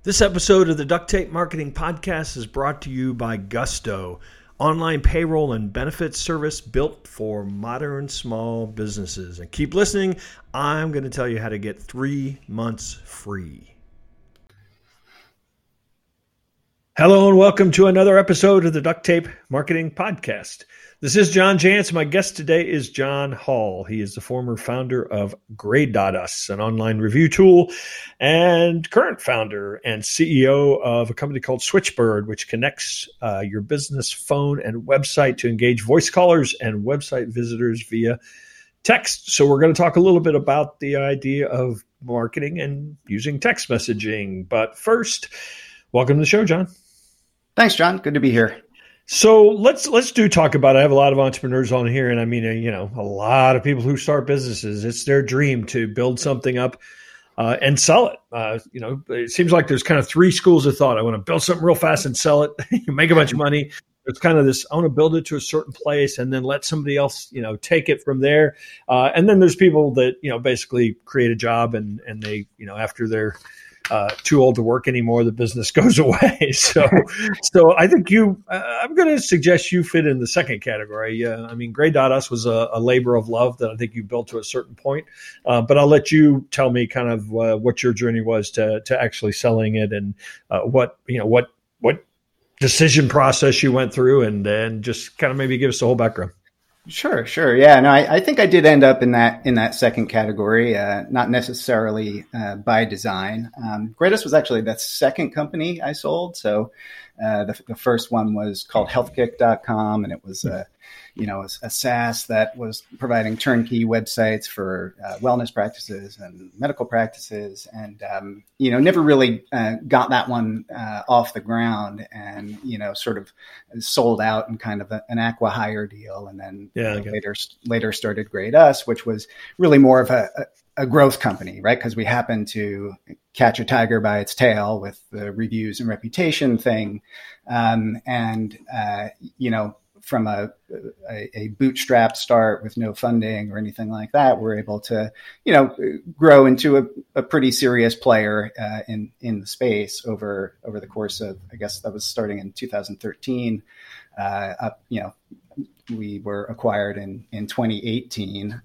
This episode of the Duct Tape Marketing Podcast is brought to you by Gusto, online payroll and benefits service built for modern small businesses. And keep listening. I'm going to tell you how to get 3 months free. Hello and welcome to another episode of the Duct Tape Marketing Podcast. This is John Jantsch. My guest today is John Hall. He is the former founder of Grade.us, an online review tool, and current founder and CEO of a company called Switchbird, which connects your business phone and website to engage voice callers and website visitors via text. So we're going to talk a little bit about the idea of marketing and using text messaging. But first, welcome to the show, John. Thanks, John. Good to be here. So let's talk about it. I have a lot of entrepreneurs on here, and I mean, a lot of people who start businesses, it's their dream to build something up and sell it. It seems like there's kind of three schools of thought. I want to build something real fast and sell it, make a bunch of money. It's kind of this, I want to build it to a certain place and then let somebody else, take it from there. And then there's people that, basically create a job and they, after they're too old to work anymore, the business goes away. So I think I'm going to suggest you fit in the second category. Grade.us was a labor of love that I think you built to a certain point. But I'll let you tell me kind of what your journey was to actually selling it and what decision process you went through and just kind of maybe give us the whole background. Sure. Yeah, no, I think I did end up in that second category, not necessarily by design. Grade.us was actually the second company I sold. So the first one was called healthkick.com, and it was a SaaS that was providing turnkey websites for wellness practices and medical practices, and never really got that one off the ground, and sort of sold out in kind of an acqui-hire deal, and then later started Grade.us, which was really more of a growth company, right? Because we happened to catch a tiger by its tail with the reviews and reputation thing, from a bootstrap start with no funding or anything like that, we're able to, grow into a pretty serious player in the space over the course of, I guess that was starting in 2013. We were acquired in 2018.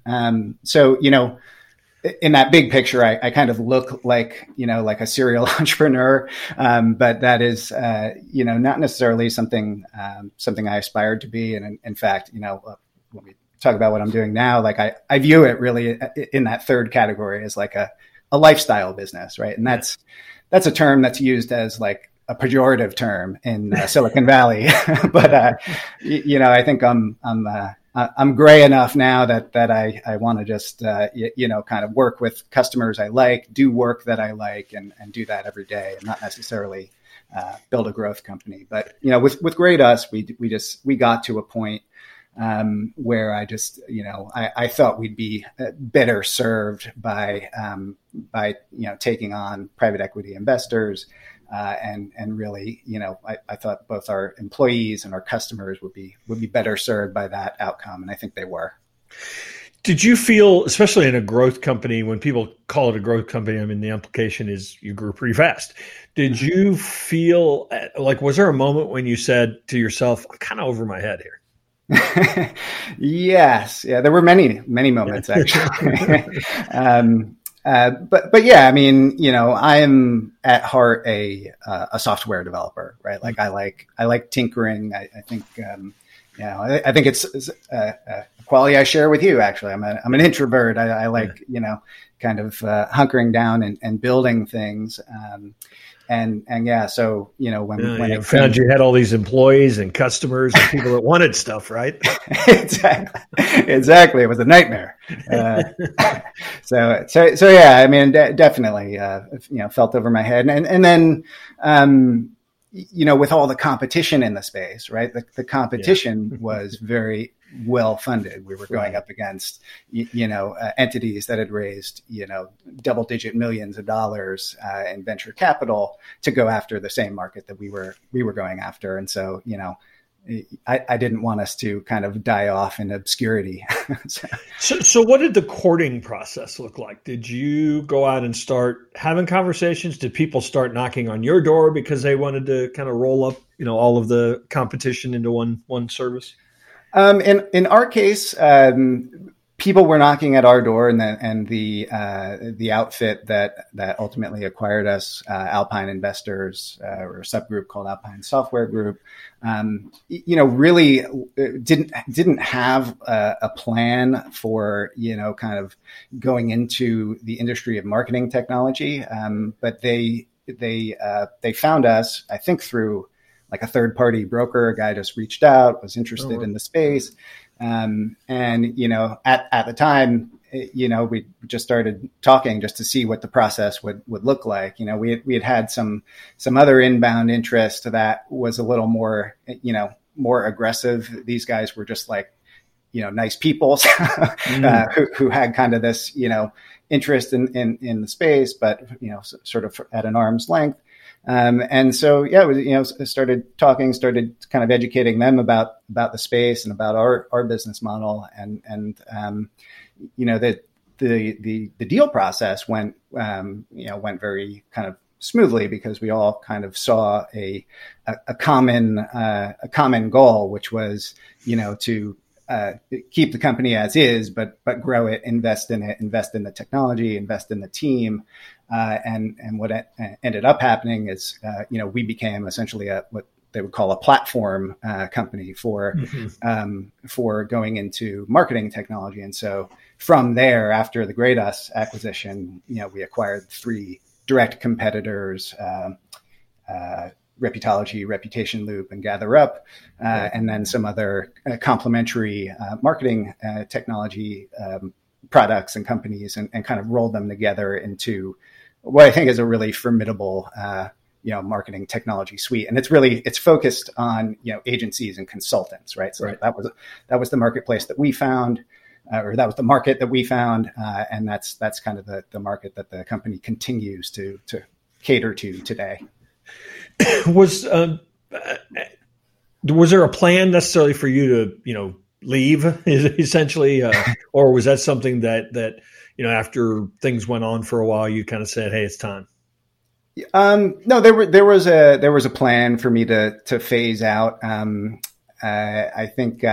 In that big picture, I kind of look like a serial entrepreneur, but that is, not necessarily something I aspired to be. And in fact, when we talk about what I'm doing now, like I view it really in that third category as like a lifestyle business, right? And that's a term that's used as like a pejorative term in Silicon Valley, but I think I'm gray enough now that I want to just, kind of work with customers I like, do work that I like, and do that every day, and not necessarily build a growth company. But, with Grade.us, we got to a point where I just, I thought we'd be better served by taking on private equity investors. And really, I thought both our employees and our customers would be better served by that outcome. And I think they were. Did you feel, especially in a growth company, when people call it a growth company, I mean, the implication is you grew pretty fast. Did you feel like, was there a moment when you said to yourself, I'm kind of over my head here? Yes. Yeah, there were many moments actually. But yeah, I mean, I am at heart a software developer, right? Like I like tinkering. I think, I think it's a quality I share with you. Actually, I'm an introvert. I like, kind of hunkering down and building things. And yeah, so, when I found you had all these employees and customers and people that wanted stuff, right? Exactly. It was a nightmare. So yeah, I mean, definitely, felt over my head. And then, with all the competition in the space, right? The competition was very well funded. We were going up against, entities that had raised, double-digit millions of dollars in venture capital to go after the same market that we were going after. And so, I didn't want us to kind of die off in obscurity. So what did the courting process look like? Did you go out and start having conversations? Did people start knocking on your door because they wanted to kind of roll up, all of the competition into one service? In our case, people were knocking at our door, and the outfit that ultimately acquired us, Alpine Investors, or a subgroup called Alpine Software Group, really didn't have a plan for kind of going into the industry of marketing technology, but they found us, I think, through like a third party broker. A guy just reached out, was interested in the space. And, at the time, we just started talking just to see what the process would look like. We had some other inbound interest that was a little more, more aggressive. These guys were just like, nice people who had kind of this, interest in the space, but, sort of at an arm's length. And so, started talking, started kind of educating them about the space and about our business model. And the deal process went very kind of smoothly, because we all kind of saw a common goal, which was, to keep the company as is, but grow it, invest in it, invest in the technology, invest in the team. And what ended up happening is, we became essentially what they would call a platform company for going into marketing technology. And so from there, after the Great Us acquisition, we acquired 3 direct competitors, Reputology, Reputation Loop, and GatherUp, and then some other complementary marketing technology products and companies, and kind of rolled them together into what I think is a really formidable, marketing technology suite. And it's focused on, agencies and consultants, right? So that was the marketplace that we found, or that was the market that we found. And that's kind of the market that the company continues to cater to today. Was there a plan necessarily for you to, leave essentially, or was that something that after things went on for a while, you kind of said, "Hey, it's time"? No, there was a plan for me to phase out. I think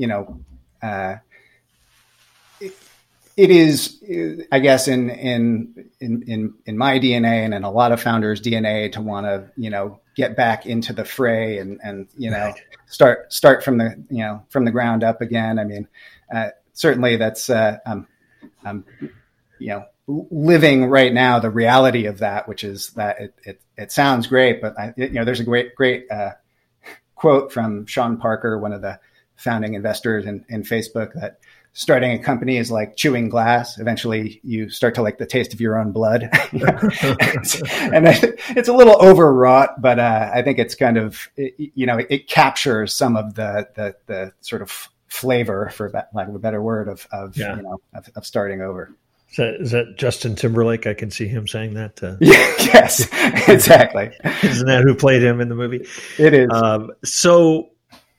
it is, I guess, in my DNA and in a lot of founders' DNA to want to get back into the fray and right. start from the ground up again. I mean, certainly that's I'm living right now the reality of that, which is that it sounds great, but there's a great quote from Sean Parker, one of the founding investors in Facebook, that starting a company is like chewing glass. Eventually you start to like the taste of your own blood. And it's a little overwrought, but I think it's kind of, it captures some of the sort of flavor, for lack of a better word, of starting over. Is that Justin Timberlake? I can see him saying that. Yes, exactly. Isn't that who played him in the movie? It is. So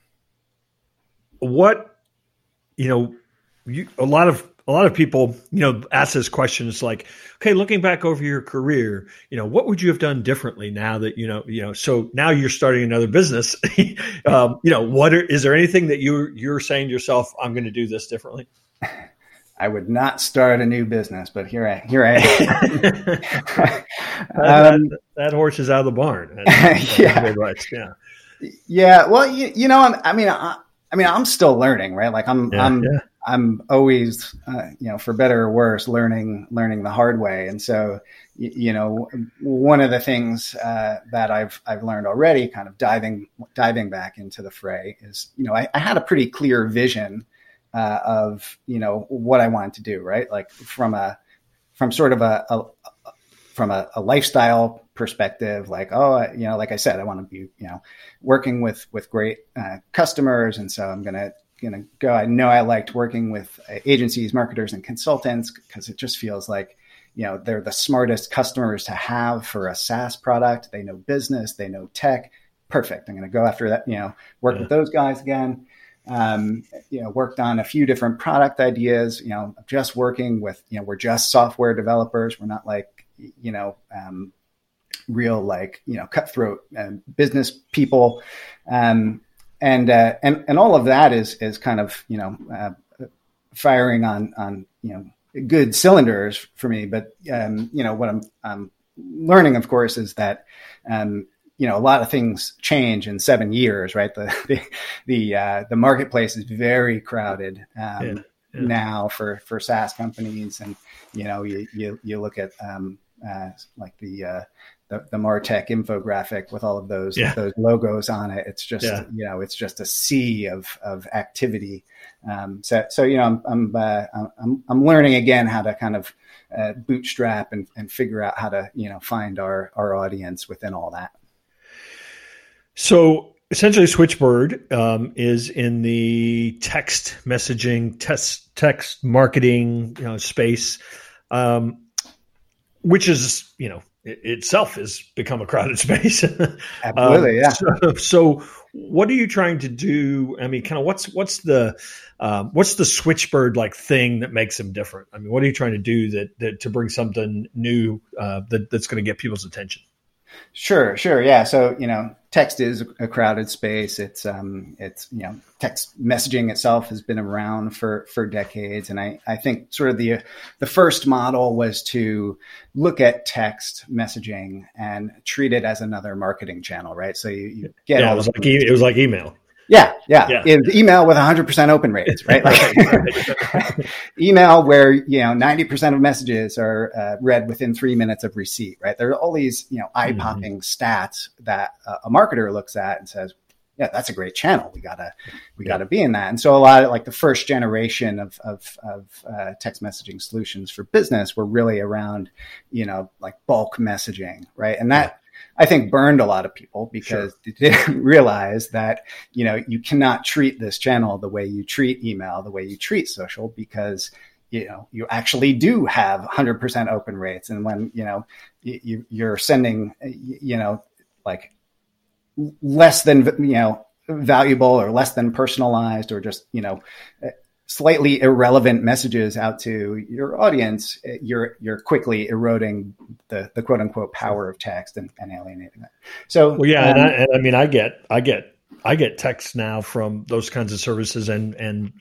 what, a lot of people, ask this question. It's like, okay, looking back over your career, what would you have done differently now that, so now you're starting another business, is there anything that you're saying to yourself, I'm going to do this differently? I would not start a new business, but here I am. That horse is out of the barn. Yeah. Yeah. Well, I'm still learning, right? Like I'm always, for better or worse, learning the hard way. And so, one of the things that I've learned already, kind of diving back into the fray, is, I had a pretty clear vision of, what I wanted to do, right? Like from a lifestyle perspective, like, like I said, I want to be, working with great customers. And so I'm going to go. I know I liked working with agencies, marketers, and consultants, because it just feels like, they're the smartest customers to have for a SaaS product. They know business, they know tech, perfect. I'm going to go after that, work with those guys again. Worked on a few different product ideas, just working with, we're just software developers. We're not like, real, like, cutthroat business people. And all of that is kind of, firing on, good cylinders for me. But, what I'm learning, of course, is that, a lot of things change in 7 years, right? The marketplace is very crowded now for SaaS companies, and you look at like the MarTech infographic with all of those logos on it. It's just it's just a sea of activity. I'm learning again how to kind of bootstrap and figure out how to find our audience within all that. So essentially, Switchbird is in the text messaging, text marketing space, which is itself has become a crowded space. Absolutely, yeah. So, what are you trying to do? I mean, kind of what's the Switchbird like thing that makes them different? I mean, what are you trying to do that to bring something new that's going to get people's attention? Sure. Yeah. So, text is a crowded space. It's text messaging itself has been around for decades. And I think sort of the first model was to look at text messaging and treat it as another marketing channel, right? So you get it was like email. Yeah. It's email with 100% open rates, right? Like email where 90% of messages are read within 3 minutes of receipt, right? There are all these eye-popping stats that a marketer looks at and says, "Yeah, that's a great channel. We gotta be in that." And so a lot of like the first generation of text messaging solutions for business were really around like bulk messaging, right? And that I think burned a lot of people because they didn't realize that, you cannot treat this channel the way you treat email, the way you treat social, because, you actually do have 100% open rates. And when, you're sending, like less than, valuable or less than personalized or just, slightly irrelevant messages out to your audience, you're quickly eroding the quote unquote power of text and alienating it. So, well, yeah. And I mean, I get texts now from those kinds of services and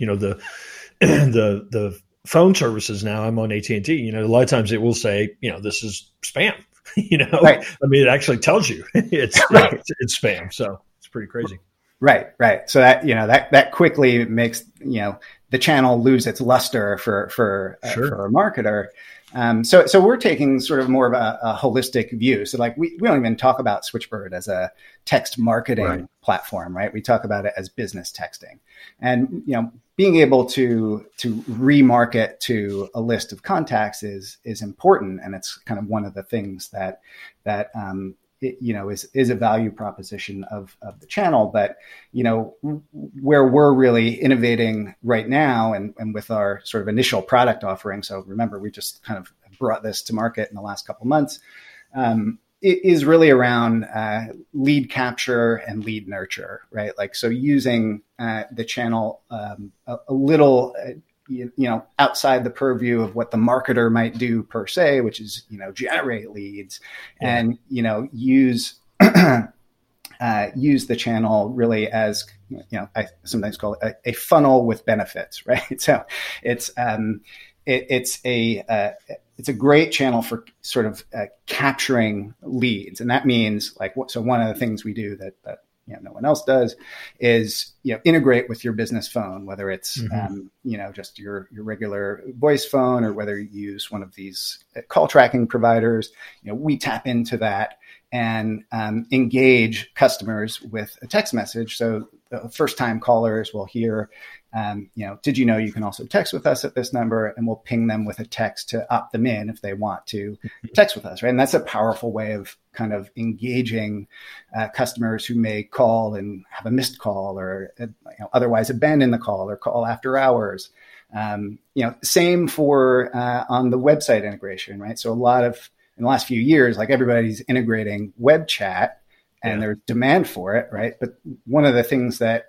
the phone services now. I'm on AT&T, a lot of times it will say, this is spam, right. I mean, it actually tells you it's spam. So it's pretty crazy. Right. So that, that quickly makes, the channel lose its luster for a marketer. So we're taking sort of more of a holistic view. So like we don't even talk about Switchbird as a text marketing platform, right? We talk about it as business texting, and being able to remarket to a list of contacts is important, and it's kind of one of the things that is a value proposition of the channel. But, where we're really innovating right now and with our sort of initial product offering. So remember, we just kind of brought this to market in the last couple of months. It is really around lead capture and lead nurture, right? Like, so using the channel a little outside the purview of what the marketer might do per se, which is, generate leads and, use the channel really as, I sometimes call it a funnel with benefits, right? So it's a great channel for sort of capturing leads. And that means like, so one of the things we do that no one else does is, integrate with your business phone, whether it's, just your regular voice phone or whether you use one of these call tracking providers. We tap into that and engage customers with a text message. So the first time callers will hear, did you know you can also text with us at this number? And we'll ping them with a text to opt them in if they want to text with us, right? And that's a powerful way of kind of engaging customers who may call and have a missed call or otherwise abandon the call or call after hours. Same for on the website integration, right? So in the last few years, like everybody's integrating web chat and there's demand for it, right? But one of the things that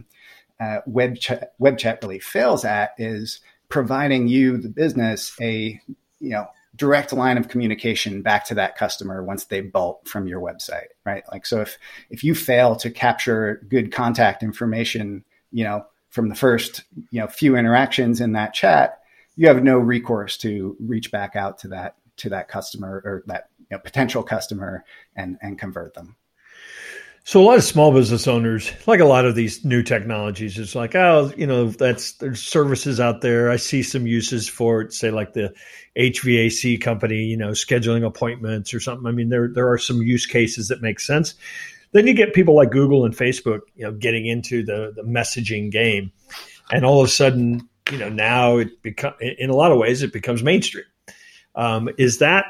web chat really fails at is providing you, the business, a direct line of communication back to that customer once they bolt from your website, right? Like, so if you fail to capture good contact information, from the first, few interactions in that chat, you have no recourse to reach back out to that customer or that potential customer and convert them. So a lot of small business owners, like a lot of these new technologies, it's like, there's services out there. I see some uses for it, say like the HVAC company, scheduling appointments or something. I mean, there are some use cases that make sense. Then you get people like Google and Facebook, getting into the messaging game, and all of a sudden, now in a lot of ways it becomes mainstream. Is that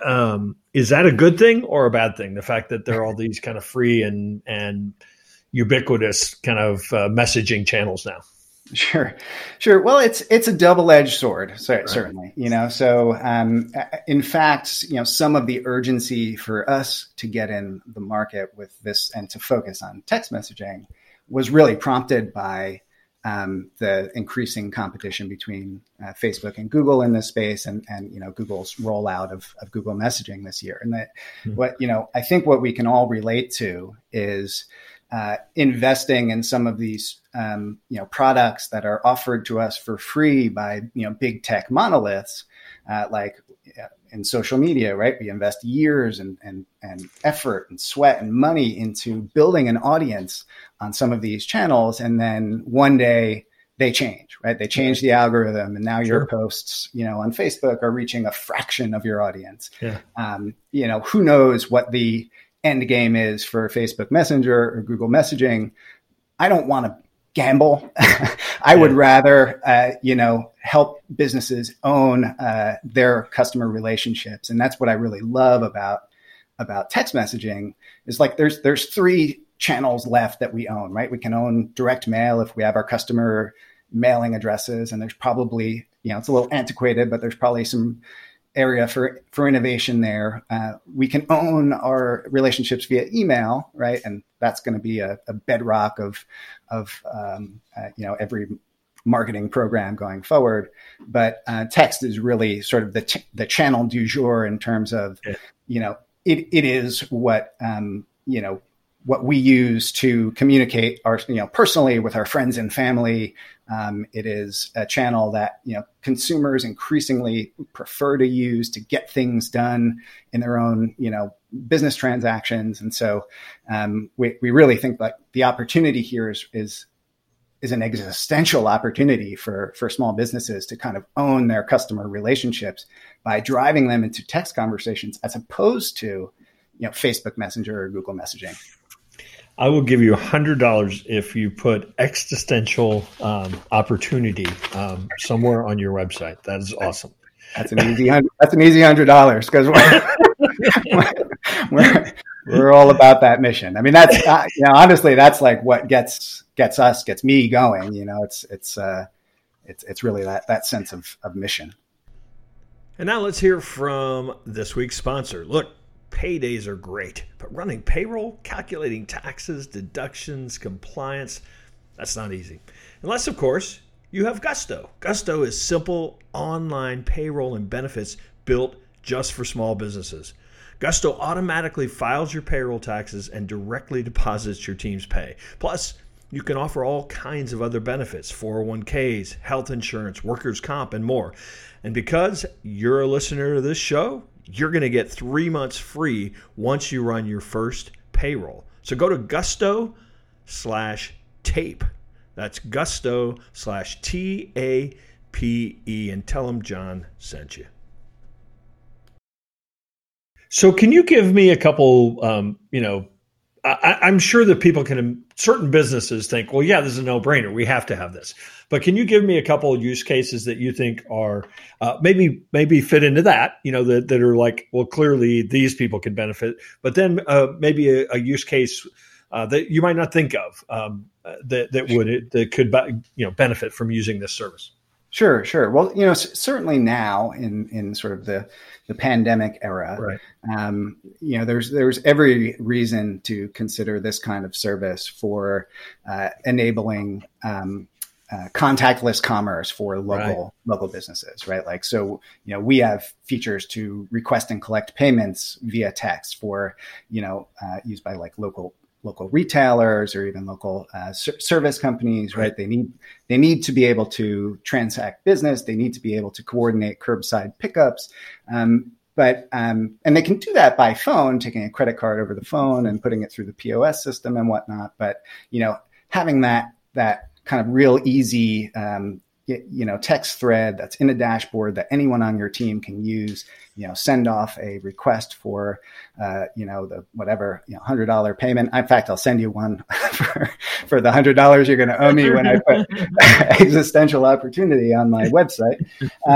a good thing or a bad thing? The fact that there are all these kind of free and ubiquitous kind of messaging channels now. Sure. Well, it's a double-edged sword, certainly. So in fact, some of the urgency for us to get in the market with this and to focus on text messaging was really prompted by the increasing competition between Facebook and Google in this space, and Google's rollout of Google messaging this year. And that I think what we can all relate to is investing in some of these products that are offered to us for free by big tech monoliths, like in social media, right? We invest years and effort and sweat and money into building an audience on some of these channels. And then one day they change, right? They change the algorithm, and now your posts, on Facebook are reaching a fraction of your audience. Yeah. Who knows what the end game is for Facebook Messenger or Google messaging. I don't want to gamble. I would rather, help businesses own their customer relationships. And that's what I really love about text messaging is like, there's three channels left that we own, right? We can own direct mail if we have our customer mailing addresses, and there's probably, it's a little antiquated, but there's probably some area for innovation there. We can own our relationships via email, right? And that's going to be a bedrock of every marketing program going forward. But text is really sort of the channel du jour in terms of, it is what what we use to communicate personally with our friends and family. It is a channel that, consumers increasingly prefer to use to get things done in their own, business transactions. And so we really think that the opportunity here is an existential opportunity for small businesses to kind of own their customer relationships by driving them into text conversations as opposed to, Facebook Messenger or Google messaging. I will give you $100 if you put existential opportunity somewhere on your website. That is awesome. That's an easy $100 because we're all about that mission. I mean, that's honestly, that's like what gets me going. It's really that sense of mission. And now let's hear from this week's sponsor. Look. Paydays are great, but running payroll, calculating taxes, deductions, compliance, that's not easy. Unless, of course, you have Gusto. Gusto is simple online payroll and benefits built just for small businesses. Gusto automatically files your payroll taxes and directly deposits your team's pay. Plus, you can offer all kinds of other benefits, 401ks, health insurance, workers' comp, and more. And because you're a listener to this show, you're going to get 3 months free once you run your first payroll. So go to gusto/tape. That's gusto/TAPE and tell them John sent you. So can you give me a couple, I'm sure that people certain businesses think, well, yeah, this is a no-brainer. We have to have this. But can you give me a couple of use cases that you think are maybe fit into that, that are like, well, clearly these people can benefit, but then maybe a use case that you might not think of that could benefit from using this service? Sure. Well, certainly now in sort of the pandemic era, Right. There's every reason to consider this kind of service for enabling contactless commerce for local businesses, right? Like, so, we have features to request and collect payments via text for, used by like local retailers or even local service companies, right? They need to be able to transact business. They need to be able to coordinate curbside pickups. And they can do that by phone, taking a credit card over the phone and putting it through the POS system and whatnot. But, having that kind of real easy, text thread that's in a dashboard that anyone on your team can use, send off a request for, the whatever, $100 payment. In fact, I'll send you one for the $100 you're going to owe me when I put existential opportunity on my website.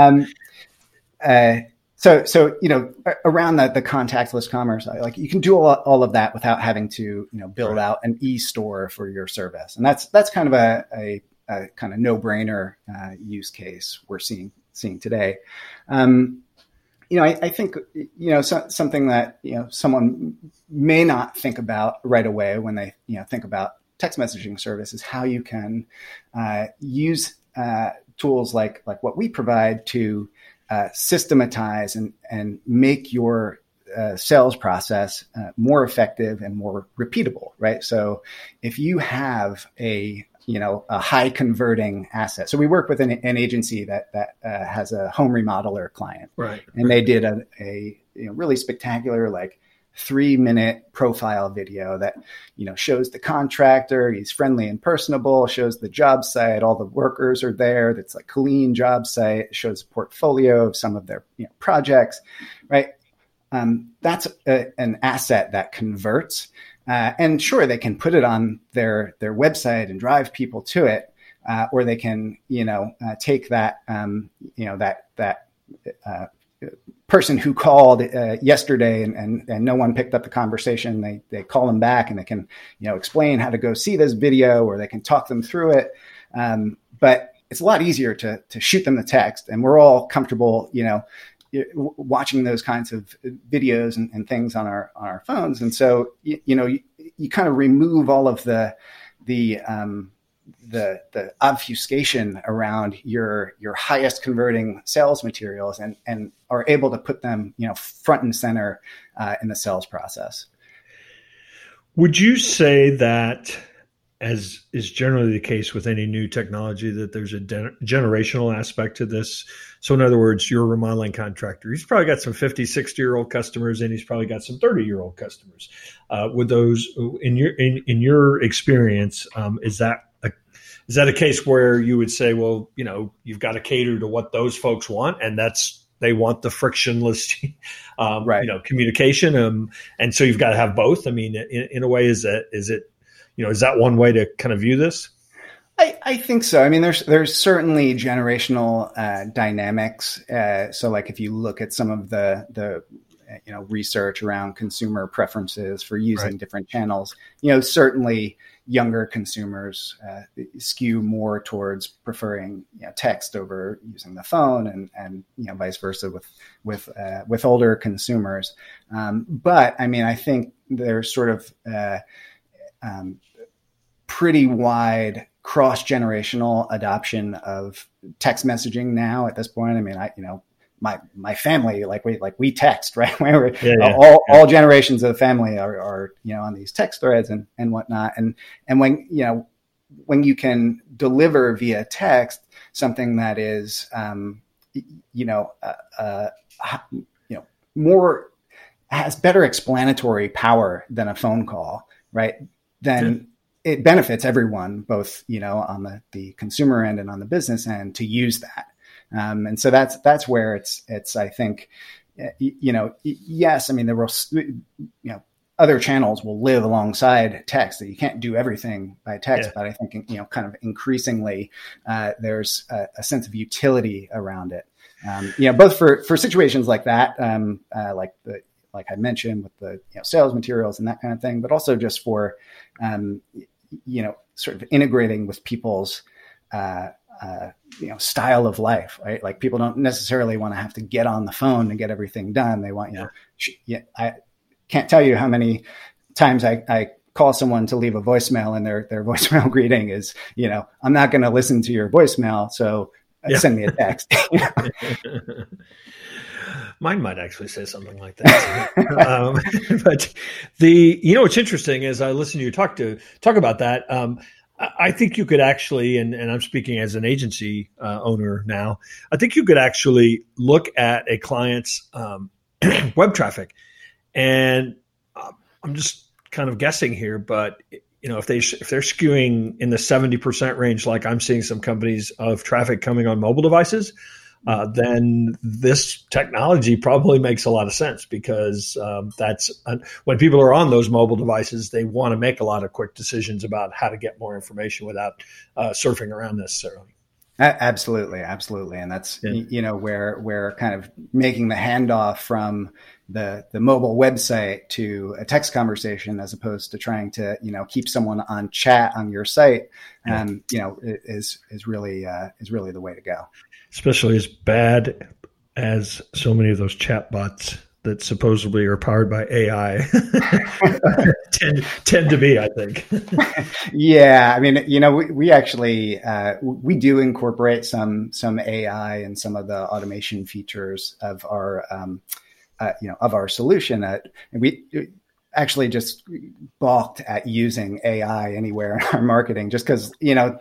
So around the contactless commerce, like you can do all of that without having to build out an e-store for your service, and that's kind of a kind of no-brainer use case we're seeing today. I think something that someone may not think about right away when they think about text messaging service is how you can use tools like what we provide to systematize and make your sales process more effective and more repeatable, right? So if you have a high converting asset. So we work with an agency that has a home remodeler client, right? And they did a really spectacular, like 3-minute profile video that, shows the contractor, he's friendly and personable, shows the job site, all the workers are there. That's like clean job site. It shows a portfolio of some of their projects, right? That's an asset that converts. And sure, they can put it on their website and drive people to it, or they can, take that, that person who called yesterday and no one picked up the conversation. They call them back and they can, explain how to go see this video, or they can talk them through it. But it's a lot easier to shoot them the text, and we're all comfortable, watching those kinds of videos and things on our phones. And so, you kind of remove all of the obfuscation around your highest converting sales materials and are able to put them, front and center in the sales process. Would you say that, as is generally the case with any new technology, that there's a generational aspect to this? So in other words, you're a remodeling contractor. He's probably got some 50, 60-year-old customers, and he's probably got some 30-year-old customers. With those, in your experience, is that a case where you would say, well, you've got to cater to what those folks want, and they want the frictionless, right. Communication, and so you've got to have both. I mean, in a way, is that one way to kind of view this? I think so. I mean, there's certainly generational dynamics. So, like, if you look at some of the research around consumer preferences for using different channels, certainly younger consumers skew more towards preferring text over using the phone, and vice versa with older consumers. But I mean, I think there's sort of pretty wide cross-generational adoption of text messaging now at this point. I mean, my family, we text, right? All generations of the family are on these text threads and whatnot. And when you can deliver via text something that is more, has better explanatory power than a phone call, right? Then it benefits everyone, both on the consumer end and on the business end, to use that. And so that's where it's I think, yes, I mean, there will, other channels will live alongside text. That you can't do everything by text, but I think, kind of increasingly, there's a sense of utility around it. Both for situations like that, like I mentioned with the sales materials and that kind of thing, but also just for, sort of integrating with people's style of life, right? Like people don't necessarily want to have to get on the phone to get everything done. They want, I can't tell you how many times I call someone to leave a voicemail and their voicemail greeting is, I'm not going to listen to your voicemail. So send me a text. Mine might actually say something like that. But what's interesting is I listen to you talk about that. I think you could actually, and I'm speaking as an agency owner now, I think you could actually look at a client's web traffic, and I'm just kind of guessing here, but if they're skewing in the 70% range, like I'm seeing some companies of traffic coming on mobile devices, then this technology probably makes a lot of sense because when people are on those mobile devices, they want to make a lot of quick decisions about how to get more information without surfing around necessarily. Absolutely. And that's, where kind of making the handoff from the mobile website to a text conversation, as opposed to trying to, keep someone on chat on your site, is really the way to go. Especially as bad as so many of those chat bots that supposedly are powered by AI tend to be, I think. Yeah. I mean, we actually, we do incorporate some AI and some of the automation features of our, of our solution. We actually just balked at using AI anywhere in our marketing, just because,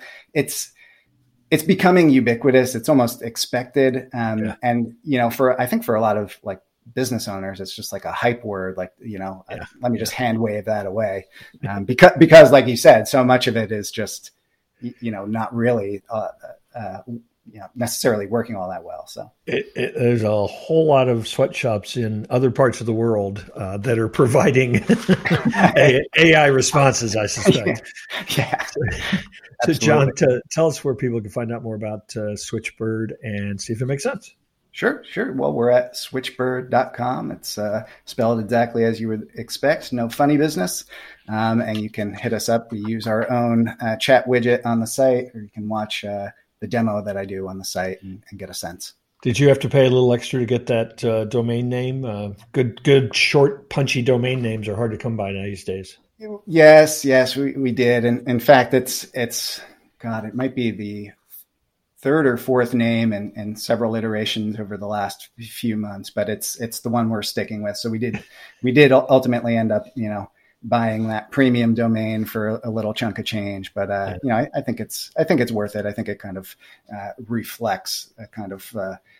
it's becoming ubiquitous. It's almost expected. And, I think for a lot of like business owners, it's just like a hype word, like, let me just hand wave that away. Because like you said, so much of it is just, not really, necessarily working all that well. So there's a whole lot of sweatshops in other parts of the world that are providing AI responses, I suspect. Yeah. So John, tell us where people can find out more about Switchbird and see if it makes sense. Sure. Well, we're at switchbird.com. It's spelled exactly as you would expect. No funny business. And you can hit us up. We use our own chat widget on the site, or you can watch the demo that I do on the site and get a sense. Did you have to pay a little extra to get that domain name? Good, short, punchy domain names are hard to come by these days. Yes, we did. And in fact, it might be the third or fourth name in several iterations over the last few months, but it's the one we're sticking with. So we did ultimately end up, buying that premium domain for a little chunk of change. But, I think it's worth it. I think it kind of reflects a kind of,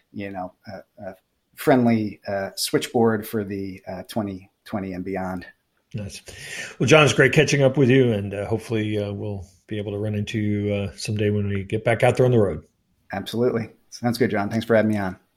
friendly switchboard for the 2020 and beyond. Nice. Well, John, it's great catching up with you, and hopefully we'll be able to run into you someday when we get back out there on the road. Absolutely. Sounds good, John. Thanks for having me on.